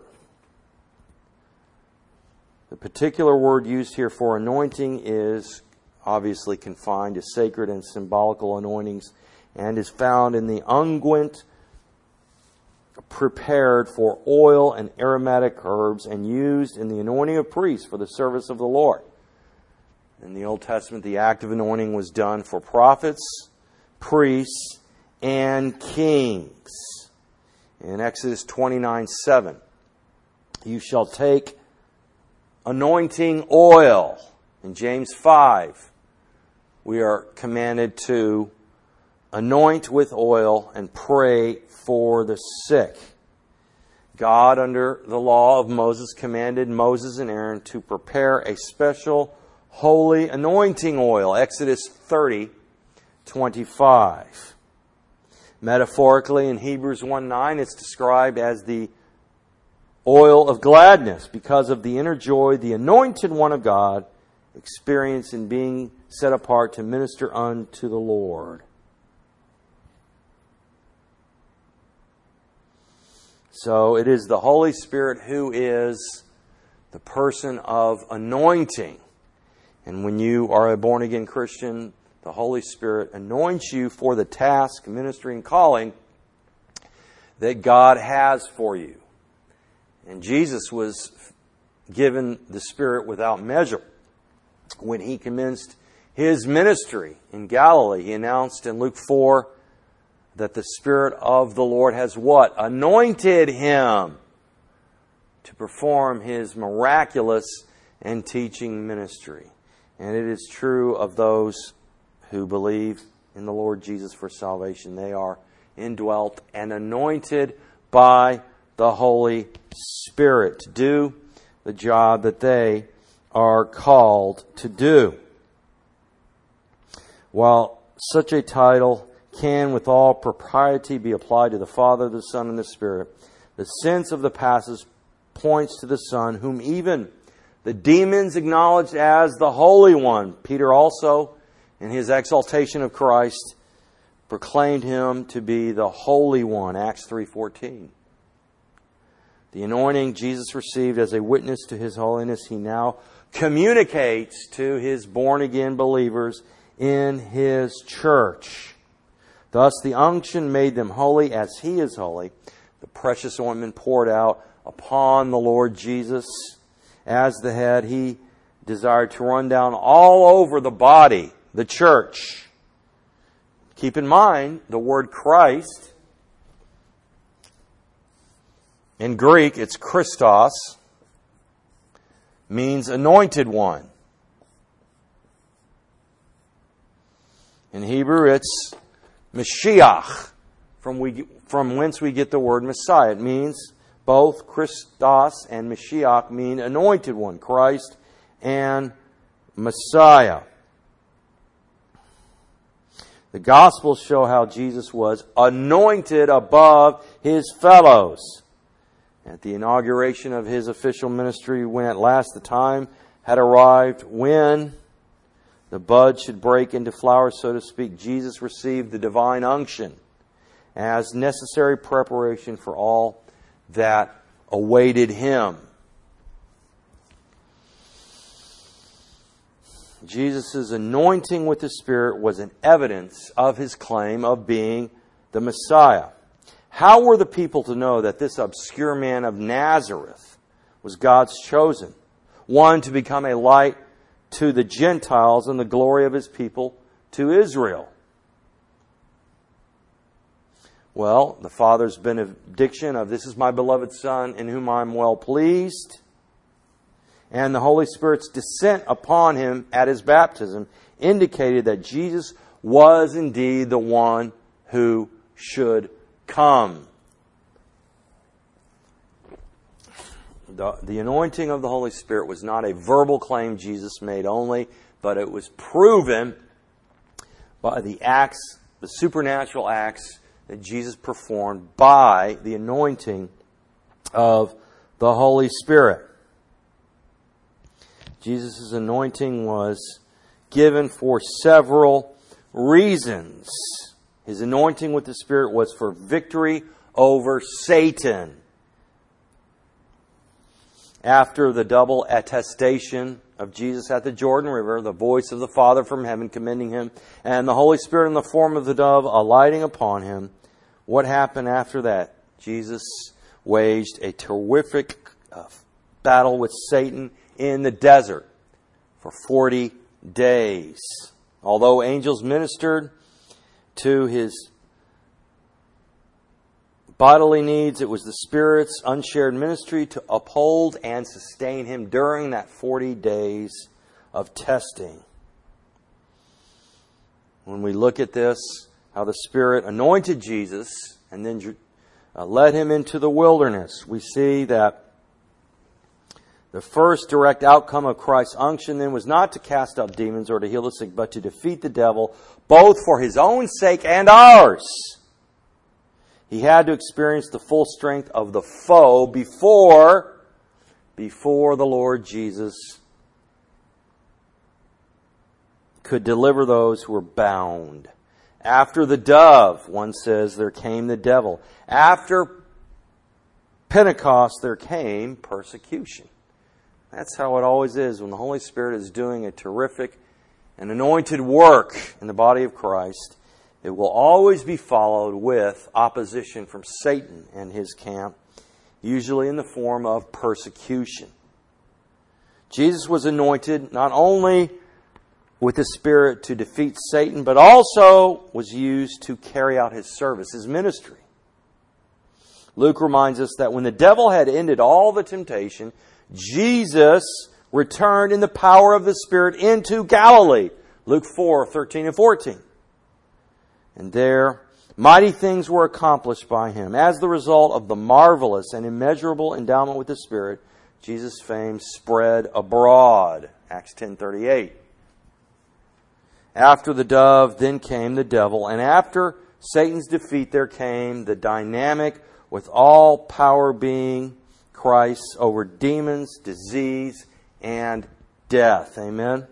The particular word used here for anointing is obviously confined to sacred and symbolical anointings, and is found in the unguent prepared for oil and aromatic herbs and used in the anointing of priests for the service of the Lord. In the Old Testament, the act of anointing was done for prophets, priests, and kings. In Exodus twenty-nine seven, you shall take anointing oil. In James five, we are commanded to anoint with oil and pray for the sick. God, under the law of Moses, commanded Moses and Aaron to prepare a special holy anointing oil. Exodus thirty twenty-five. Metaphorically, in Hebrews one nine, it's described as the oil of gladness because of the inner joy the anointed one of God experienced in being set apart to minister unto the Lord. So it is the Holy Spirit who is the person of anointing. And when you are a born-again Christian, the Holy Spirit anoints you for the task, ministry, and calling that God has for you. And Jesus was given the Spirit without measure. When He commenced His ministry in Galilee, He announced in Luke four that the Spirit of the Lord has what? Anointed Him to perform His miraculous and teaching ministry. And it is true of those who believe in the Lord Jesus for salvation. They are indwelt and anointed by the Holy Spirit to do the job that they are called to do. While such a title can with all propriety be applied to the Father, the Son, and the Spirit, the sense of the passage points to the Son, whom even the demons acknowledged as the Holy One. Peter also, in his exaltation of Christ, proclaimed Him to be the Holy One. Acts three fourteen. The anointing Jesus received as a witness to His holiness, He now communicates to His born-again believers in His church. Thus the unction made them holy as He is holy. The precious ointment poured out upon the Lord Jesus as the head. He desired to run down all over the body, the church. Keep in mind, the word Christ, in Greek, it's Christos, means anointed one. In Hebrew, it's Mashiach, from we from whence we get the word Messiah. It means both Christos and Mashiach mean anointed one, Christ and Messiah. The Gospels show how Jesus was anointed above His fellows. At the inauguration of His official ministry, when at last the time had arrived when the bud should break into flower, so to speak, Jesus received the divine unction as necessary preparation for all that awaited Him. Jesus' anointing with the Spirit was an evidence of His claim of being the Messiah. How were the people to know that this obscure man of Nazareth was God's chosen, one to become a light to the Gentiles and the glory of His people to Israel? Well, the Father's benediction of "This is my beloved Son, in whom I am well pleased," and the Holy Spirit's descent upon Him at His baptism indicated that Jesus was indeed the one who should come. The, the anointing of the Holy Spirit was not a verbal claim Jesus made only, but it was proven by the acts, the supernatural acts that Jesus performed by the anointing of the Holy Spirit. Jesus' anointing was given for several reasons. His anointing with the Spirit was for victory over Satan. After the double attestation of Jesus at the Jordan River, the voice of the Father from heaven commending Him, and the Holy Spirit in the form of the dove alighting upon Him, what happened after that? Jesus waged a terrific uh, battle with Satan in the desert for forty days. Although angels ministered to His bodily needs, it was the Spirit's unshared ministry to uphold and sustain Him during that forty days of testing. When we look at this, how the Spirit anointed Jesus and then uh, led Him into the wilderness, we see that the first direct outcome of Christ's unction then was not to cast out demons or to heal the sick, but to defeat the devil, both for His own sake and ours. He had to experience the full strength of the foe before, before the Lord Jesus could deliver those who were bound. After the dove, one says, there came the devil. After Pentecost, there came persecution. That's how it always is when the Holy Spirit is doing a terrific and anointed work in the body of Christ. It will always be followed with opposition from Satan and his camp, usually in the form of persecution. Jesus was anointed not only with the Spirit to defeat Satan, but also was used to carry out His service, His ministry. Luke reminds us that when the devil had ended all the temptation, Jesus returned in the power of the Spirit into Galilee. Luke four, thirteen and fourteen. And there, mighty things were accomplished by Him. As the result of the marvelous and immeasurable endowment with the Spirit, Jesus' fame spread abroad. Acts ten thirty-eight. After the dove, then came the devil. And after Satan's defeat, there came the dynamic, with all power being Christ over demons, disease, and death. Amen.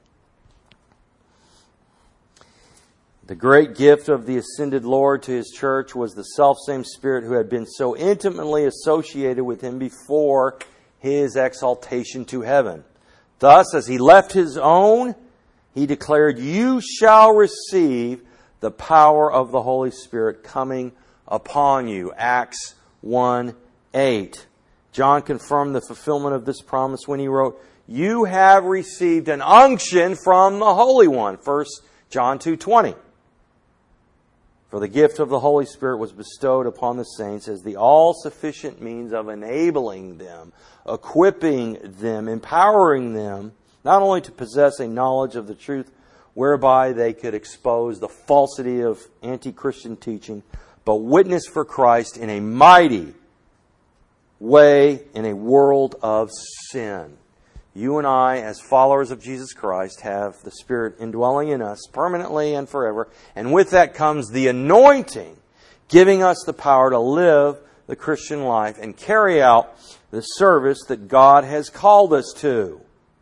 The great gift of the ascended Lord to His church was the selfsame Spirit who had been so intimately associated with Him before His exaltation to heaven. Thus, as He left His own, He declared, "You shall receive the power of the Holy Spirit coming upon you." Acts one eight. John confirmed the fulfillment of this promise when he wrote, "You have received an unction from the Holy One." First John two twenty. For the gift of the Holy Spirit was bestowed upon the saints as the all-sufficient means of enabling them, equipping them, empowering them, not only to possess a knowledge of the truth whereby they could expose the falsity of anti-Christian teaching, but witness for Christ in a mighty way in a world of sin. You and I, as followers of Jesus Christ, have the Spirit indwelling in us permanently and forever. And with that comes the anointing, giving us the power to live the Christian life and carry out the service that God has called us to.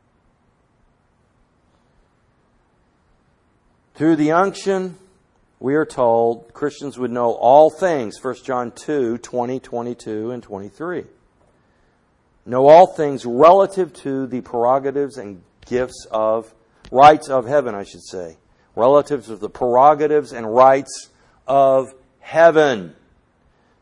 Through the unction, we are told Christians would know all things. First John two, twenty, twenty-two, and twenty-three. Know all things relative to the prerogatives and gifts of, rights of heaven, I should say. Relative to the prerogatives and rights of heaven.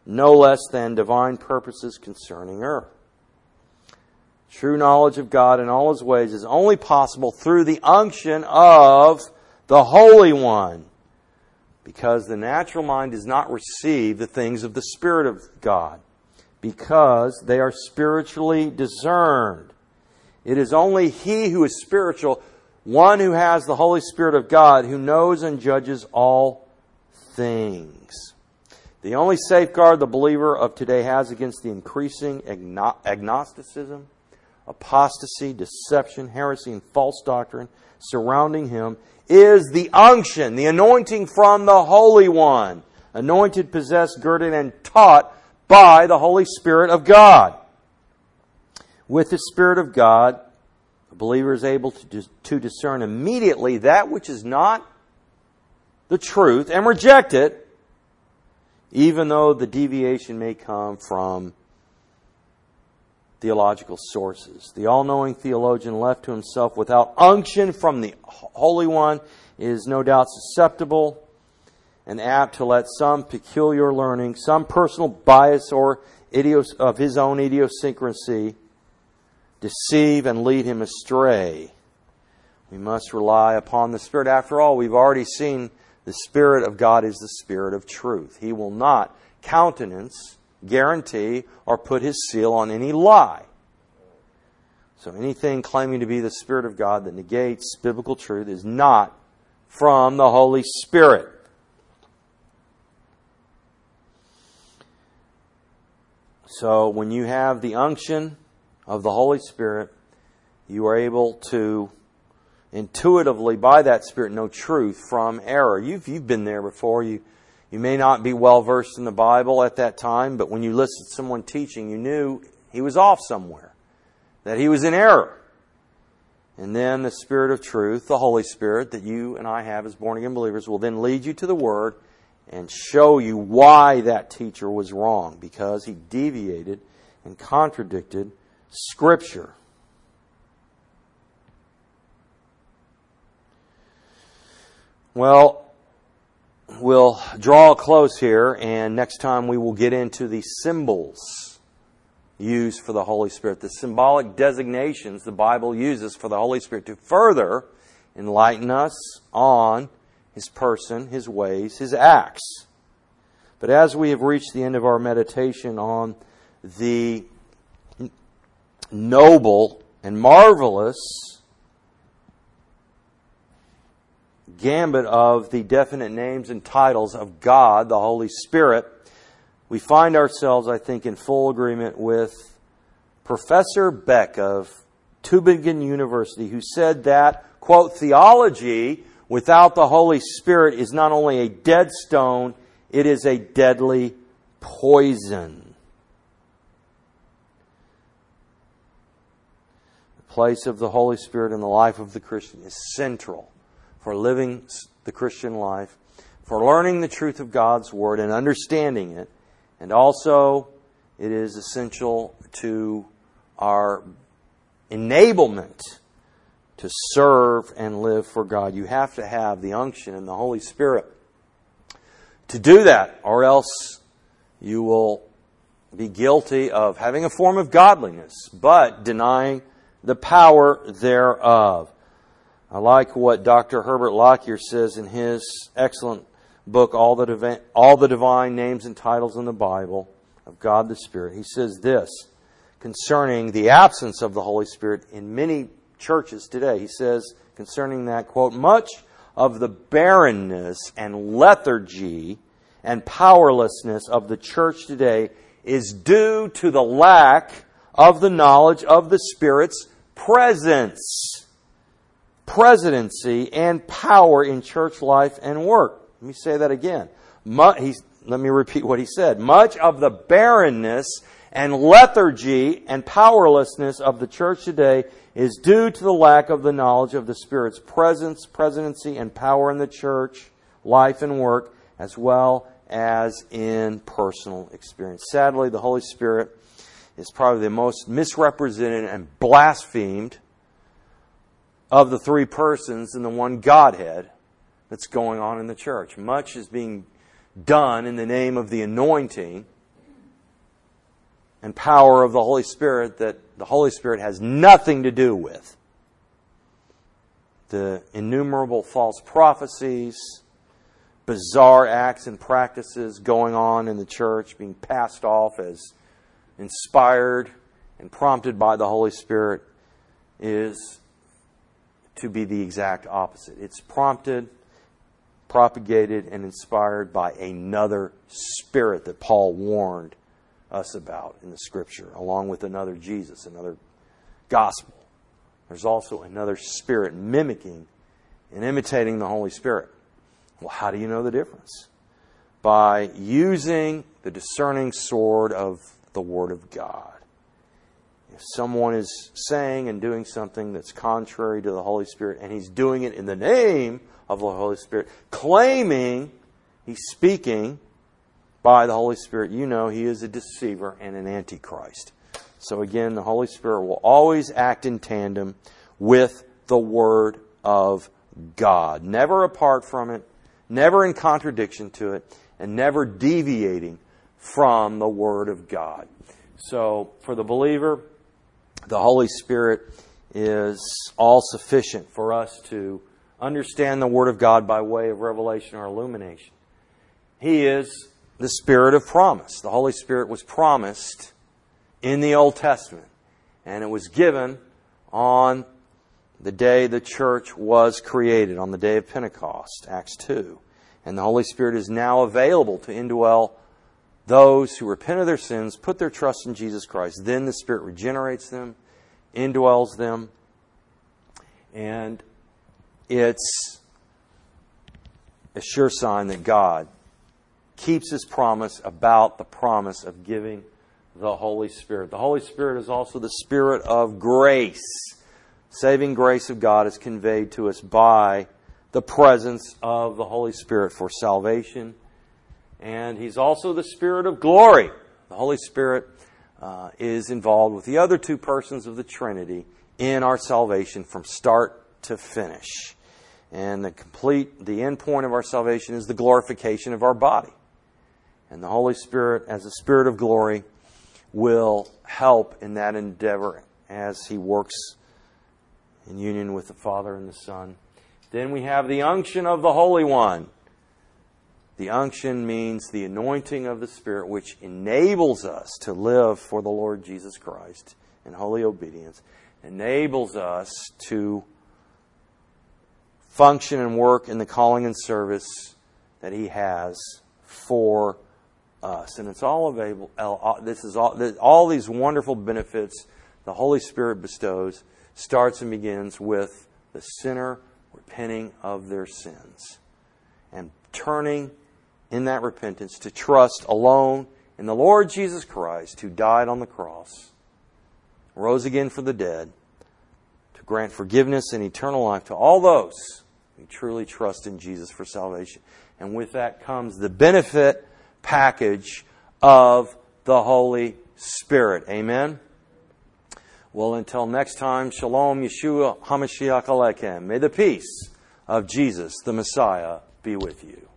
no less than divine purposes concerning her. True knowledge of God in all His ways is only possible through the unction of the Holy One, because the natural mind does not receive the things of the Spirit of God, because they are spiritually discerned. It is only he who is spiritual, one who has the Holy Spirit of God, who knows and judges all things. The only safeguard the believer of today has against the increasing agno- agnosticism, apostasy, deception, heresy, and false doctrine surrounding him is the unction, the anointing from the Holy One, anointed, possessed, girded, and taught by the Holy Spirit of God. With the Spirit of God, the believer is able to, dis- to discern immediately that which is not the truth and reject it, even though the deviation may come from theological sources. The all-knowing theologian left to himself without unction from the Holy One is no doubt susceptible and apt to let some peculiar learning, some personal bias or idios- of his own idiosyncrasy deceive and lead him astray. We must rely upon the Spirit. After all, we've already seen the Spirit of God is the Spirit of truth. He will not countenance, guarantee, or put His seal on any lie. So anything claiming to be the Spirit of God that negates biblical truth is not from the Holy Spirit. So when you have the unction of the Holy Spirit, you are able to intuitively, by that Spirit, know truth from error. You've, you've been there before. You, you may not be well versed in the Bible at that time, but when you listened to someone teaching, you knew he was off somewhere, that he was in error. And then the Spirit of truth, the Holy Spirit that you and I have as born-again believers, will then lead you to the Word and show you why that teacher was wrong, because he deviated and contradicted Scripture. Well, we'll draw a close here, and next time we will get into the symbols used for the Holy Spirit, the symbolic designations the Bible uses for the Holy Spirit to further enlighten us on His person, His ways, His acts. But as we have reached the end of our meditation on the noble and marvelous gambit of the definite names and titles of God, the Holy Spirit, we find ourselves, I think, in full agreement with Professor Beck of Tübingen University, who said that, quote, theology without the Holy Spirit is not only a dead stone, it is a deadly poison. The place of the Holy Spirit in the life of the Christian is central for living the Christian life, for learning the truth of God's Word and understanding it. And also, it is essential to our enablement to serve and live for God. You have to have the unction and the Holy Spirit to do that, or else you will be guilty of having a form of godliness, but denying the power thereof. I like what Doctor Herbert Lockyer says in his excellent book, All the, Divi- All the Divine Names and Titles in the Bible of God the Spirit. He says this concerning the absence of the Holy Spirit in many churches today. He says concerning that, quote, much of the barrenness and lethargy and powerlessness of the church today is due to the lack of the knowledge of the Spirit's presence, presidency, and power in church life and work. Let me say that again. He's, let me repeat what he said. Much of the barrenness and lethargy and powerlessness of the church today is due to the lack of the knowledge of the Spirit's presence, presidency, and power in the church, life and work, as well as in personal experience. Sadly, the Holy Spirit is probably the most misrepresented and blasphemed of the three persons in the one Godhead that's going on in the church. Much is being done in the name of the anointing and power of the Holy Spirit that the Holy Spirit has nothing to do with. The innumerable false prophecies, bizarre acts and practices going on in the church, being passed off as inspired and prompted by the Holy Spirit, is to be the exact opposite. It's prompted, propagated, and inspired by another spirit that Paul warned us about in the Scripture, along with another Jesus, another gospel. There's also another spirit mimicking and imitating the Holy Spirit. Well, how do you know the difference? By using the discerning sword of the Word of God. If someone is saying and doing something that's contrary to the Holy Spirit, and he's doing it in the name of the Holy Spirit, claiming he's speaking by the Holy Spirit, you know he is a deceiver and an antichrist. So again, the Holy Spirit will always act in tandem with the Word of God. Never apart from it, never in contradiction to it, and never deviating from the Word of God. So for the believer, the Holy Spirit is all sufficient for us to understand the Word of God by way of revelation or illumination. He is the Spirit of promise. The Holy Spirit was promised in the Old Testament, and it was given on the day the church was created, on the day of Pentecost, Acts two. And the Holy Spirit is now available to indwell those who repent of their sins, put their trust in Jesus Christ. Then the Spirit regenerates them, indwells them, and it's a sure sign that God keeps His promise about the promise of giving the Holy Spirit. The Holy Spirit is also the Spirit of grace. Saving grace of God is conveyed to us by the presence of the Holy Spirit for salvation. And He's also the Spirit of glory. The Holy Spirit uh, is involved with the other two persons of the Trinity in our salvation from start to finish. And the complete, the end point of our salvation is the glorification of our body. And the Holy Spirit, as a Spirit of glory, will help in that endeavor as He works in union with the Father and the Son. Then we have the unction of the Holy One. The unction means the anointing of the Spirit, which enables us to live for the Lord Jesus Christ in holy obedience, enables us to function and work in the calling and service that He has for us. And it's all available. This is all, all these wonderful benefits the Holy Spirit bestows starts and begins with the sinner repenting of their sins and turning in that repentance to trust alone in the Lord Jesus Christ, who died on the cross, rose again for the dead, to grant forgiveness and eternal life to all those who truly trust in Jesus for salvation. And with that comes the benefit package of the Holy Spirit. Amen? Well, until next time, Shalom, Yeshua HaMashiach Alechem. May the peace of Jesus, the Messiah, be with you.